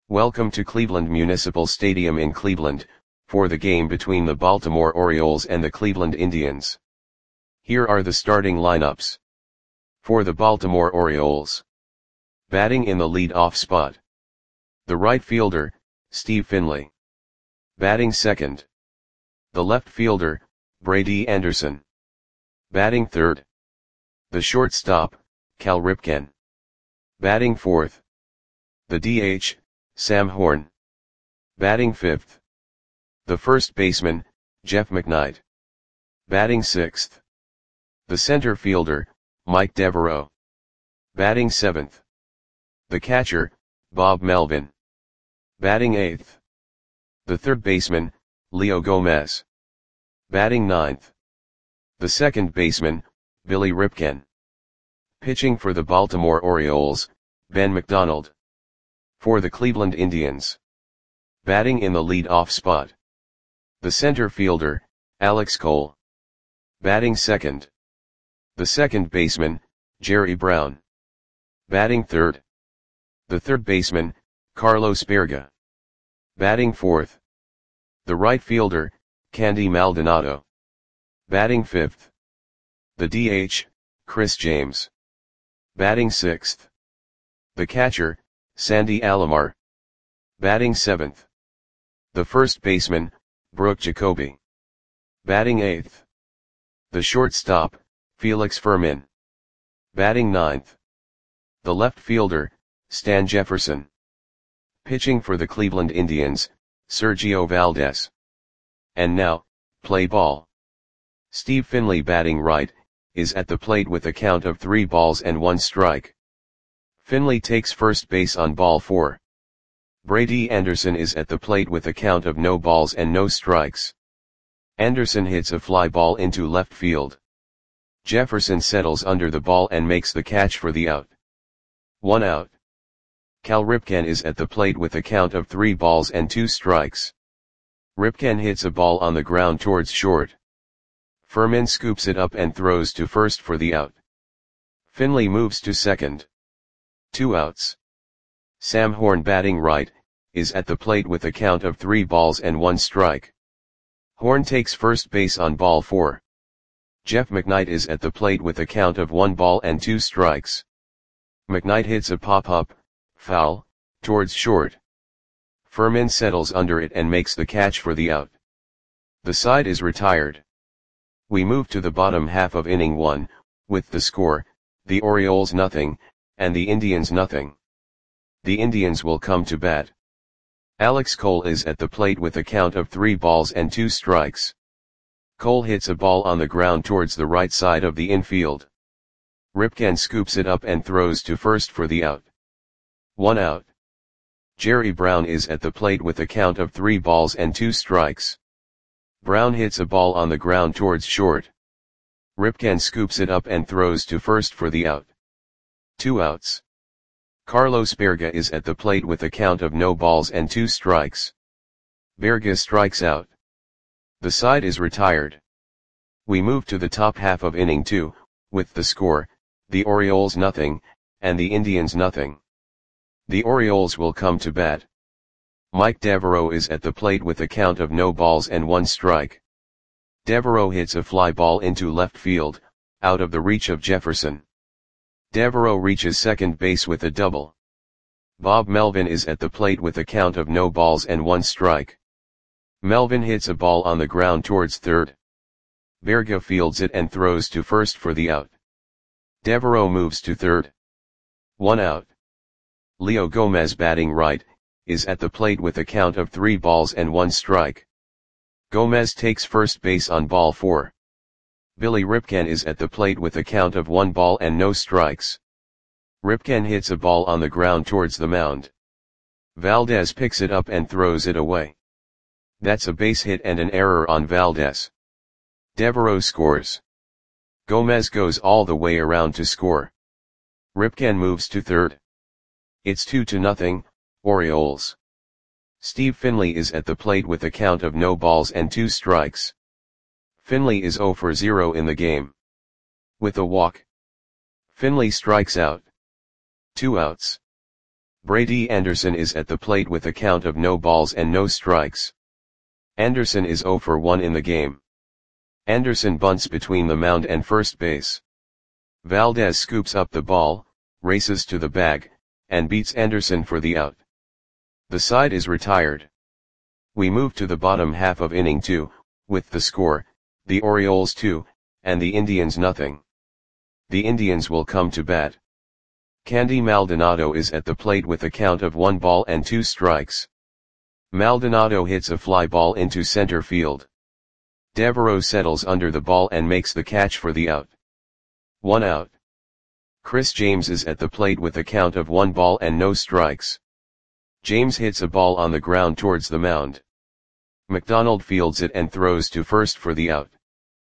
Welcome to Cleveland Municipal Stadium in Cleveland, for the game between the Baltimore Orioles and the Cleveland Indians. Here are the starting lineups. For the Baltimore Orioles. Batting in the lead-off spot. The right fielder, Steve Finley. Batting second. The left fielder, Brady Anderson. Batting third. The shortstop, Cal Ripken. Batting fourth. The DH, Sam Horn. Batting fifth. The first baseman, Jeff McKnight. Batting sixth. The center fielder, Mike Devereaux. Batting seventh. The catcher, Bob Melvin. Batting eighth. The third baseman, Leo Gomez. Batting ninth. The second baseman, Billy Ripken. Pitching for the Baltimore Orioles, Ben McDonald. For the Cleveland Indians. Batting in the lead-off spot. The center fielder, Alex Cole. Batting second. The second baseman, Jerry Brown. Batting third. The third baseman, Carlos Berga. Batting fourth. The right fielder, Candy Maldonado. Batting fifth. The DH, Chris James. Batting sixth. The catcher, Sandy Alomar. Batting seventh. The first baseman, Brooke Jacoby. Batting eighth. The shortstop, Felix Fermin. Batting ninth. The left fielder, Stan Jefferson. Pitching for the Cleveland Indians, Sergio Valdez. And now, play ball. Steve Finley batting right, is at the plate with a count of 3 balls and 1 strike. Finley takes first base on ball 4. Brady Anderson is at the plate with a count of no balls and no strikes. Anderson hits a fly ball into left field. Jefferson settles under the ball and makes the catch for the out. 1 out. Cal Ripken is at the plate with a count of 3 balls and 2 strikes. Ripken hits a ball on the ground towards short. Fermin scoops it up and throws to first for the out. Finley moves to second. 2 outs. Sam Horn batting right, is at the plate with a count of 3 balls and 1 strike. Horn takes first base on ball 4. Jeff McKnight is at the plate with a count of 1 ball and 2 strikes. McKnight hits a pop-up, foul, towards short. Fermin settles under it and makes the catch for the out. The side is retired. We move to the bottom half of inning 1, with the score, the Orioles 0, and the Indians 0. The Indians will come to bat. Alex Cole is at the plate with a count of 3 balls and 2 strikes. Cole hits a ball on the ground towards the right side of the infield. Ripken scoops it up and throws to first for the out. 1 out. Jerry Brown is at the plate with a count of 3 balls and 2 strikes. Brown hits a ball on the ground towards short. Ripken scoops it up and throws to first for the out. 2 outs. Carlos Berga is at the plate with a count of no balls and 2 strikes. Berga strikes out. The side is retired. We move to the top half of inning 2, with the score, the Orioles 0, and the Indians 0. The Orioles will come to bat. Mike Devereaux is at the plate with a count of no balls and 1 strike. Devereaux hits a fly ball into left field, out of the reach of Jefferson. Devereaux reaches second base with a double. Bob Melvin is at the plate with a count of no balls and 1 strike. Melvin hits a ball on the ground towards third. Berga fields it and throws to first for the out. Devereaux moves to third. 1 out. Leo Gomez batting right, is at the plate with a count of 3 balls and 1 strike. Gomez takes first base on ball 4. Billy Ripken is at the plate with a count of 1 ball and no strikes. Ripken hits a ball on the ground towards the mound. Valdez picks it up and throws it away. That's a base hit and an error on Valdez. Devereaux scores. Gomez goes all the way around to score. Ripken moves to third. It's 2-0, Orioles. Steve Finley is at the plate with a count of no balls and 2 strikes. Finley is 0 for 0 in the game. With a walk. Finley strikes out. 2 outs. Brady Anderson is at the plate with a count of no balls and no strikes. Anderson is 0 for 1 in the game. Anderson bunts between the mound and first base. Valdez scoops up the ball, races to the bag, and beats Anderson for the out. The side is retired. We move to the bottom half of inning 2, with the score, the Orioles 2, and the Indians nothing. The Indians will come to bat. Candy Maldonado is at the plate with a count of 1 ball and 2 strikes. Maldonado hits a fly ball into center field. Devereaux settles under the ball and makes the catch for the out. 1 out. Chris James is at the plate with a count of 1 ball and no strikes. James hits a ball on the ground towards the mound. McDonald fields it and throws to first for the out.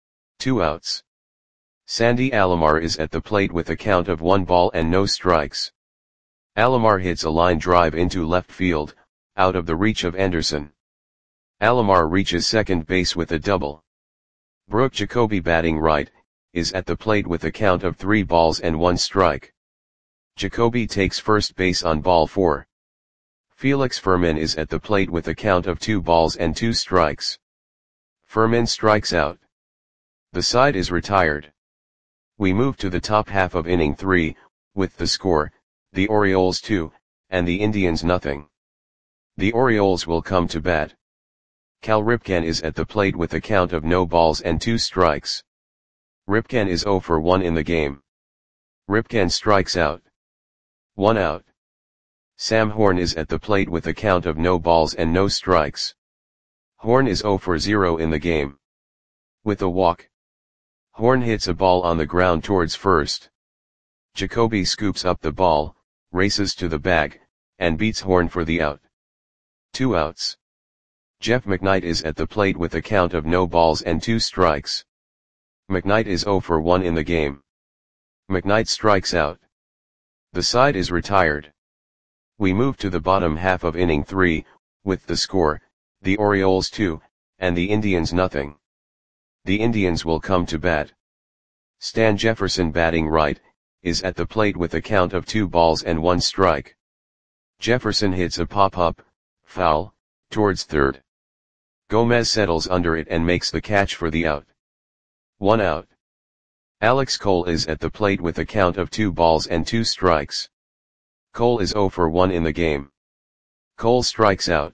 2 outs. Sandy Alomar is at the plate with a count of 1 ball and no strikes. Alomar hits a line drive into left field, out of the reach of Anderson. Alomar reaches second base with a double. Brooke Jacoby, batting right, is at the plate with a count of 3 balls and 1 strike. Jacoby takes first base on ball 4. Felix Fermin is at the plate with a count of 2 balls and 2 strikes. Fermin strikes out. The side is retired. We move to the top half of inning 3, with the score, the Orioles 2, and the Indians nothing. The Orioles will come to bat. Cal Ripken is at the plate with a count of no balls and 2 strikes. Ripken is 0 for 1 in the game. Ripken strikes out. 1 out. Sam Horn is at the plate with a count of no balls and no strikes. Horn is 0 for 0 in the game. With a walk, Horn hits a ball on the ground towards first. Jacoby scoops up the ball, races to the bag, and beats Horn for the out. 2 outs. Jeff McKnight is at the plate with a count of no balls and 2 strikes. McKnight is 0 for 1 in the game. McKnight strikes out. The side is retired. We move to the bottom half of inning 3, with the score, the Orioles 2, and the Indians nothing. The Indians will come to bat. Stan Jefferson, batting right, is at the plate with a count of 2 balls and 1 strike. Jefferson hits a pop-up, foul, towards third. Gomez settles under it and makes the catch for the out. 1 out. Alex Cole is at the plate with a count of 2 balls and 2 strikes. Cole is 0 for 1 in the game. Cole strikes out.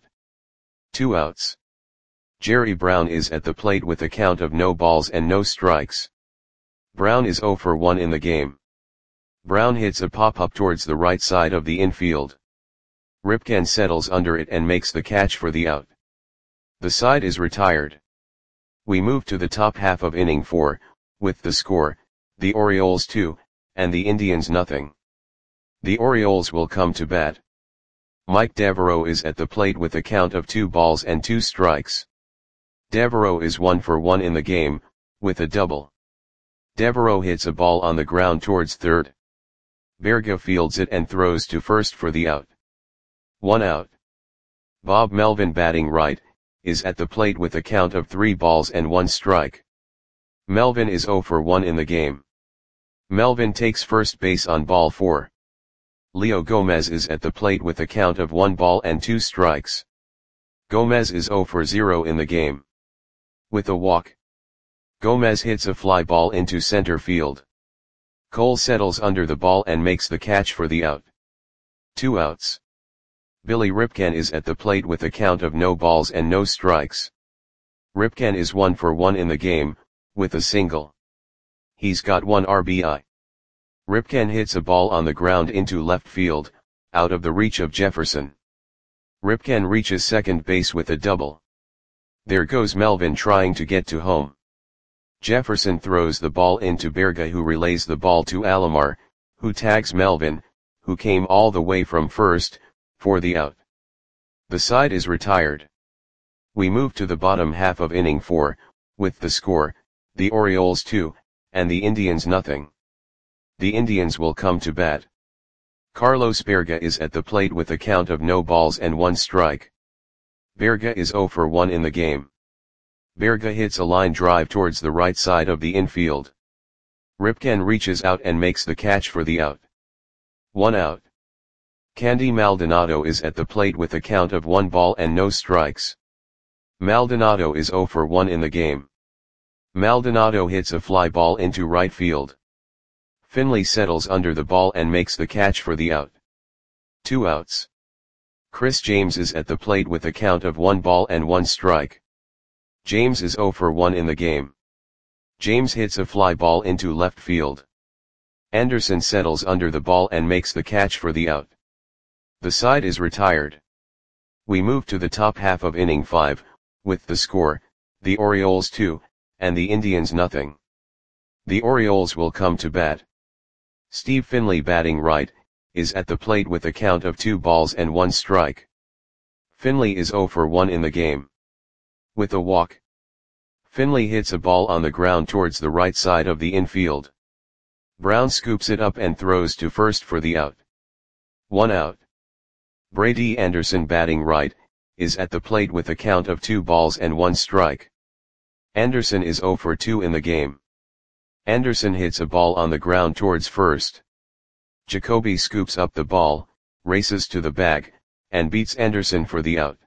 2 outs. Jerry Brown is at the plate with a count of no balls and no strikes. Brown is 0 for 1 in the game. Brown hits a pop-up towards the right side of the infield. Ripken settles under it and makes the catch for the out. The side is retired. We move to the top half of inning 4, with the score, the Orioles 2, and the Indians nothing. The Orioles will come to bat. Mike Devereaux is at the plate with a count of 2 balls and 2 strikes. Devereaux is 1 for 1 in the game, with a double. Devereaux hits a ball on the ground towards third. Berga fields it and throws to first for the out. 1 out. Bob Melvin, batting right, is at the plate with a count of 3 balls and 1 strike. Melvin is 0 for 1 in the game. Melvin takes first base on ball 4. Leo Gomez is at the plate with a count of 1 ball and 2 strikes. Gomez is 0 for 0 in the game. With a walk, Gomez hits a fly ball into center field. Cole settles under the ball and makes the catch for the out. 2 outs. Billy Ripken is at the plate with a count of no balls and no strikes. Ripken is 1 for 1 in the game, with a single. He's got 1 RBI. Ripken hits a ball on the ground into left field, out of the reach of Jefferson. Ripken reaches second base with a double. There goes Melvin trying to get to home. Jefferson throws the ball into Berga, who relays the ball to Alomar, who tags Melvin, who came all the way from first, for the out. The side is retired. We move to the bottom half of inning 4, with the score, the Orioles 2, and the Indians nothing. The Indians will come to bat. Carlos Berga is at the plate with a count of no balls and 1 strike. Berga is 0 for 1 in the game. Berga hits a line drive towards the right side of the infield. Ripken reaches out and makes the catch for the out. 1 out. Candy Maldonado is at the plate with a count of 1 ball and no strikes. Maldonado is 0 for 1 in the game. Maldonado hits a fly ball into right field. Finley settles under the ball and makes the catch for the out. 2 outs. Chris James is at the plate with a count of 1 ball and 1 strike. James is 0 for 1 in the game. James hits a fly ball into left field. Anderson settles under the ball and makes the catch for the out. The side is retired. We move to the top half of inning 5, with the score, the Orioles 2, and the Indians nothing. The Orioles will come to bat. Steve Finley, batting right, is at the plate with a count of 2 balls and 1 strike. Finley is 0 for 1 in the game. With a walk, Finley hits a ball on the ground towards the right side of the infield. Brown scoops it up and throws to first for the out. 1 out. Brady Anderson, batting right, is at the plate with a count of 2 balls and 1 strike. Anderson is 0 for 2 in the game. Anderson hits a ball on the ground towards first. Jacoby scoops up the ball, races to the bag, and beats Anderson for the out.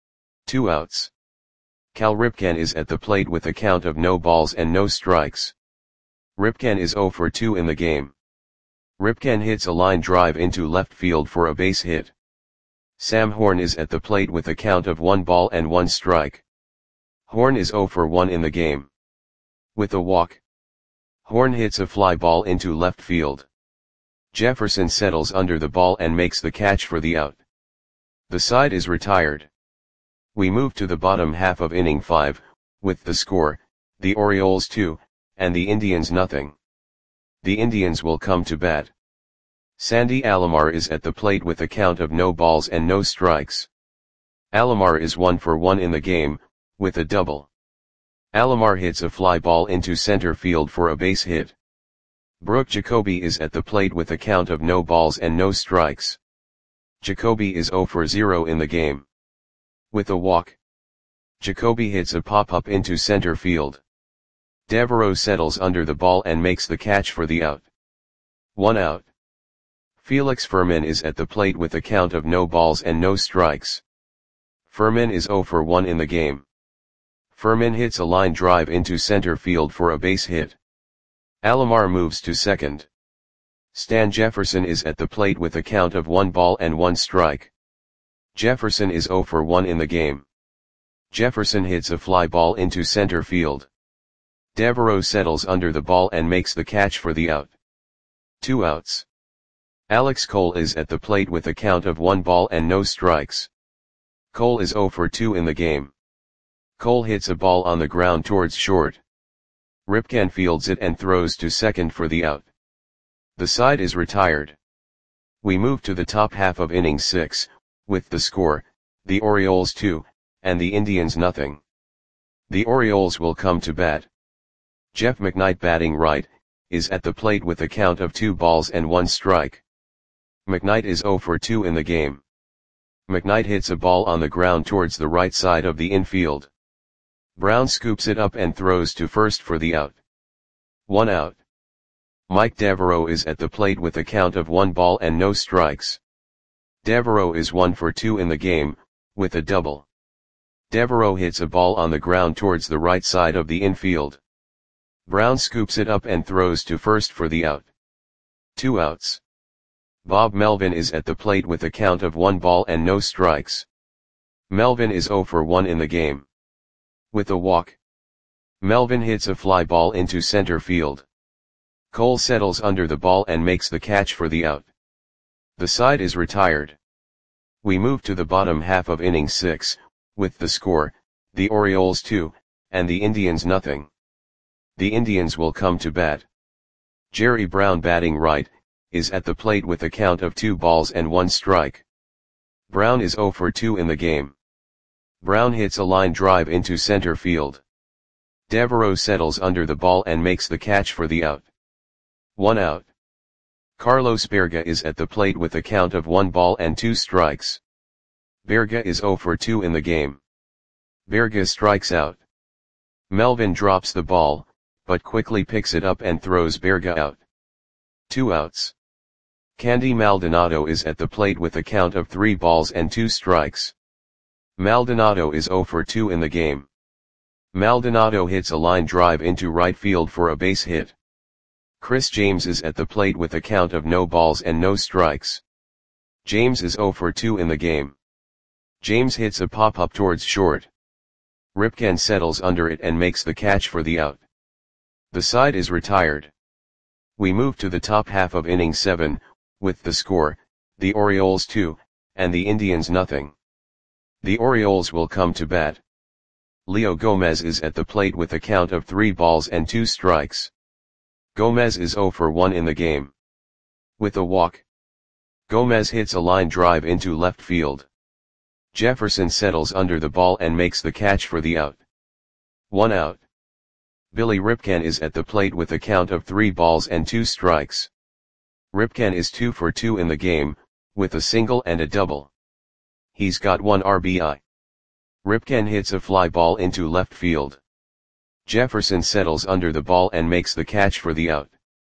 2 outs. Cal Ripken is at the plate with a count of no balls and no strikes. Ripken is 0 for 2 in the game. Ripken hits a line drive into left field for a base hit. Sam Horn is at the plate with a count of 1 ball and 1 strike. Horn is 0 for 1 in the game. With a walk, Horn hits a fly ball into left field. Jefferson settles under the ball and makes the catch for the out. The side is retired. We move to the bottom half of inning 5, with the score, the Orioles 2, and the Indians nothing. The Indians will come to bat. Sandy Alomar is at the plate with a count of no balls and no strikes. Alomar is 1 for 1 in the game, with a double. Alomar hits a fly ball into center field for a base hit. Brooke Jacoby is at the plate with a count of no balls and no strikes. Jacoby is 0 for 0 in the game. With a walk, Jacoby hits a pop-up into center field. Devereaux settles under the ball and makes the catch for the out. 1 out. Felix Fermin is at the plate with a count of no balls and no strikes. Fermin is 0 for 1 in the game. Fermin hits a line drive into center field for a base hit. Alomar moves to second. Stan Jefferson is at the plate with a count of 1 ball and 1 strike. Jefferson is 0 for 1 in the game. Jefferson hits a fly ball into center field. Devereaux settles under the ball and makes the catch for the out. 2 outs. Alex Cole is at the plate with a count of 1 ball and no strikes. Cole is 0 for 2 in the game. Cole hits a ball on the ground towards short. Ripken fields it and throws to second for the out. The side is retired. We move to the top half of inning 6, with the score, the Orioles 2, and the Indians nothing. The Orioles will come to bat. Jeff McKnight, batting right, is at the plate with a count of 2 balls and 1 strike. McKnight is 0 for 2 in the game. McKnight hits a ball on the ground towards the right side of the infield. Brown scoops it up and throws to first for the out. 1 out. Mike Devereaux is at the plate with a count of 1 ball and no strikes. Devereaux is 1 for 2 in the game, with a double. Devereaux hits a ball on the ground towards the right side of the infield. Brown scoops it up and throws to first for the out. 2 outs. Bob Melvin is at the plate with a count of 1 ball and no strikes. Melvin is 0 for 1 in the game. With a walk, Melvin hits a fly ball into center field. Cole settles under the ball and makes the catch for the out. The side is retired. We move to the bottom half of inning 6, with the score, the Orioles 2, and the Indians nothing. The Indians will come to bat. Jerry Brown, batting right, is at the plate with a count of 2 balls and 1 strike. Brown is 0 for 2 in the game. Brown hits a line drive into center field. Devereaux settles under the ball and makes the catch for the out. 1 out. Carlos Berga is at the plate with a count of 1 ball and 2 strikes. Berga is 0 for 2 in the game. Berga strikes out. Melvin drops the ball, but quickly picks it up and throws Berga out. 2 outs. Candy Maldonado is at the plate with a count of 3 balls and 2 strikes. Maldonado is 0 for 2 in the game. Maldonado hits a line drive into right field for a base hit. Chris James is at the plate with a count of no balls and no strikes. James is 0 for 2 in the game. James hits a pop-up towards short. Ripken settles under it and makes the catch for the out. The side is retired. We move to the top half of inning 7, with the score, the Orioles 2, and the Indians nothing. The Orioles will come to bat. Leo Gomez is at the plate with a count of 3 balls and 2 strikes. Gomez is 0 for 1 in the game. With a walk, Gomez hits a line drive into left field. Jefferson settles under the ball and makes the catch for the out. 1 out. Billy Ripken is at the plate with a count of 3 balls and 2 strikes. Ripken is 2 for 2 in the game, with a single and a double. He's got 1 RBI. Ripken hits a fly ball into left field. Jefferson settles under the ball and makes the catch for the out.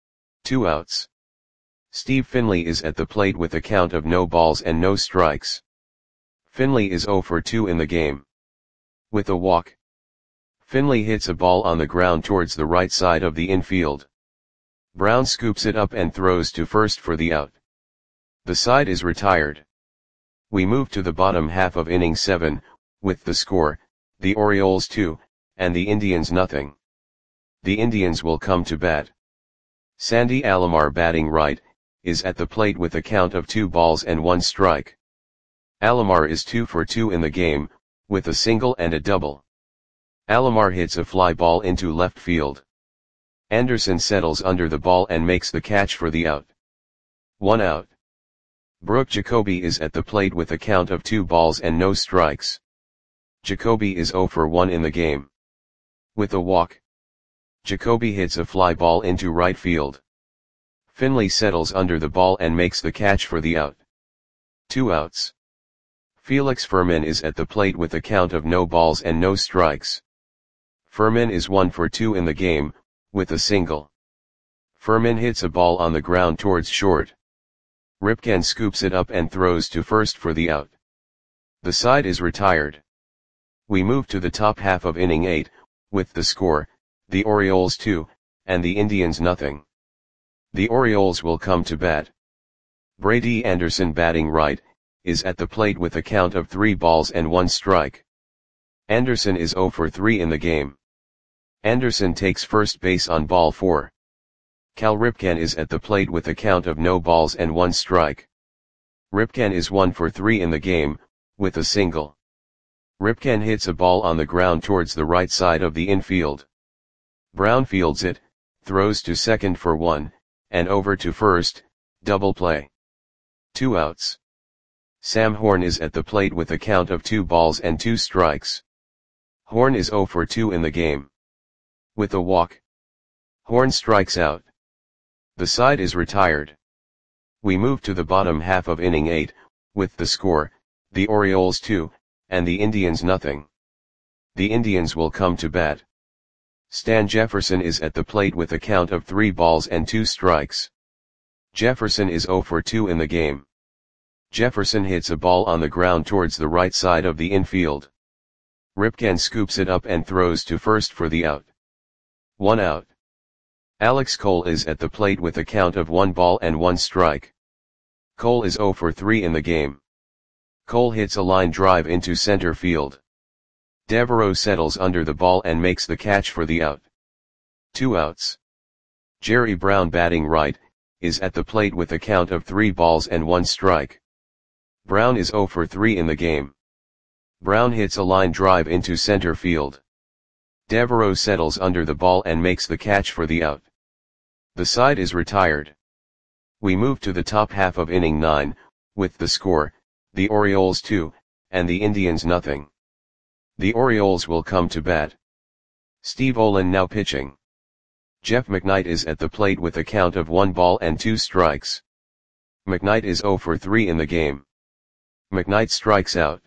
2 outs. Steve Finley is at the plate with a count of no balls and no strikes. Finley is 0 for 2 in the game. With a walk, Finley hits a ball on the ground towards the right side of the infield. Brown scoops it up and throws to first for the out. The side is retired. We move to the bottom half of inning 7, with the score, the Orioles 2, and the Indians nothing. The Indians will come to bat. Sandy Alomar, batting right, is at the plate with a count of 2 balls and 1 strike. Alomar is 2 for 2 in the game, with a single and a double. Alomar hits a fly ball into left field. Anderson settles under the ball and makes the catch for the out. 1 out. Brooke Jacoby is at the plate with a count of 2 balls and no strikes. Jacoby is 0 for 1 in the game. With a walk, Jacoby hits a fly ball into right field. Finley settles under the ball and makes the catch for the out. 2 outs. Felix Fermin is at the plate with a count of no balls and no strikes. Fermin is 1 for 2 in the game, with a single. Fermin hits a ball on the ground towards short. Ripken scoops it up and throws to first for the out. The side is retired. We move to the top half of inning 8, with the score, the Orioles 2, and the Indians nothing. The Orioles will come to bat. Brady Anderson, batting right, is at the plate with a count of 3 balls and 1 strike. Anderson is 0 for 3 in the game. Anderson takes first base on ball 4. Cal Ripken is at the plate with a count of no balls and 1 strike. Ripken is 1 for 3 in the game, with a single. Ripken hits a ball on the ground towards the right side of the infield. Brown fields it, throws to second for 1, and over to first, double play. 2 outs. Sam Horn is at the plate with a count of 2 balls and 2 strikes. Horn is 0 for 2 in the game. With a walk, Horn strikes out. The side is retired. We move to the bottom half of inning 8, with the score, the Orioles 2, and the Indians nothing. The Indians will come to bat. Stan Jefferson is at the plate with a count of 3 balls and 2 strikes. Jefferson is 0 for 2 in the game. Jefferson hits a ball on the ground towards the right side of the infield. Ripken scoops it up and throws to first for the out. 1 out. Alex Cole is at the plate with a count of 1 ball and 1 strike. Cole is 0 for 3 in the game. Cole hits a line drive into center field. Devereaux settles under the ball and makes the catch for the out. 2 outs. Jerry Brown, batting right, is at the plate with a count of 3 balls and 1 strike. Brown is 0 for 3 in the game. Brown hits a line drive into center field. Devereaux settles under the ball and makes the catch for the out. The side is retired. We move to the top half of inning 9, with the score, the Orioles 2, and the Indians nothing. The Orioles will come to bat. Steve Olin now pitching. Jeff McKnight is at the plate with a count of 1 ball and 2 strikes. McKnight is 0 for 3 in the game. McKnight strikes out.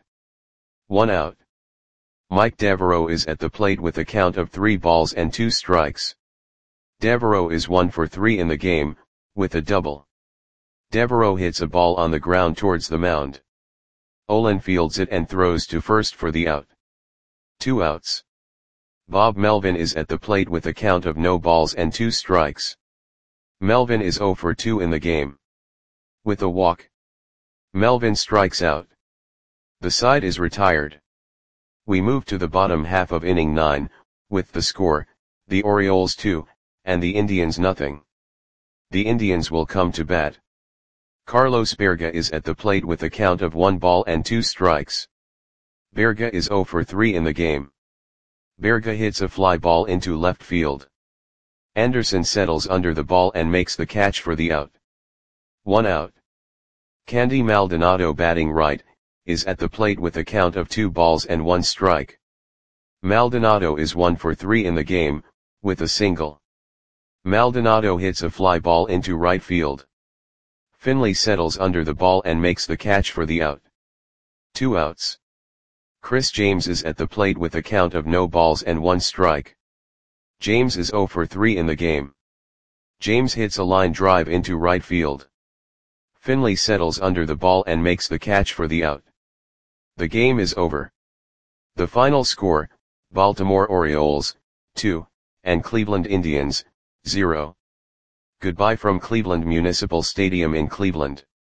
1 out. Mike Devereaux is at the plate with a count of 3 balls and 2 strikes. Devereaux is 1 for 3 in the game, with a double. Devereaux hits a ball on the ground towards the mound. Olin fields it and throws to first for the out. 2 outs. Bob Melvin is at the plate with a count of no balls and 2 strikes. Melvin is 0 for 2 in the game. With a walk, Melvin strikes out. The side is retired. We move to the bottom half of inning 9, with the score, the Orioles 2, and the Indians nothing. The Indians will come to bat. Carlos Berga is at the plate with a count of 1 ball and 2 strikes. Berga is 0 for 3 in the game. Berga hits a fly ball into left field. Anderson settles under the ball and makes the catch for the out. 1 out. Candy Maldonado, batting right, is at the plate with a count of 2 balls and 1 strike. Maldonado is 1 for 3 in the game, with a single. Maldonado hits a fly ball into right field. Finley settles under the ball and makes the catch for the out. 2 outs. Chris James is at the plate with a count of no balls and 1 strike. James is 0 for 3 in the game. James hits a line drive into right field. Finley settles under the ball and makes the catch for the out. The game is over. The final score, Baltimore Orioles, 2, and Cleveland Indians, 0. Goodbye from Cleveland Municipal Stadium in Cleveland.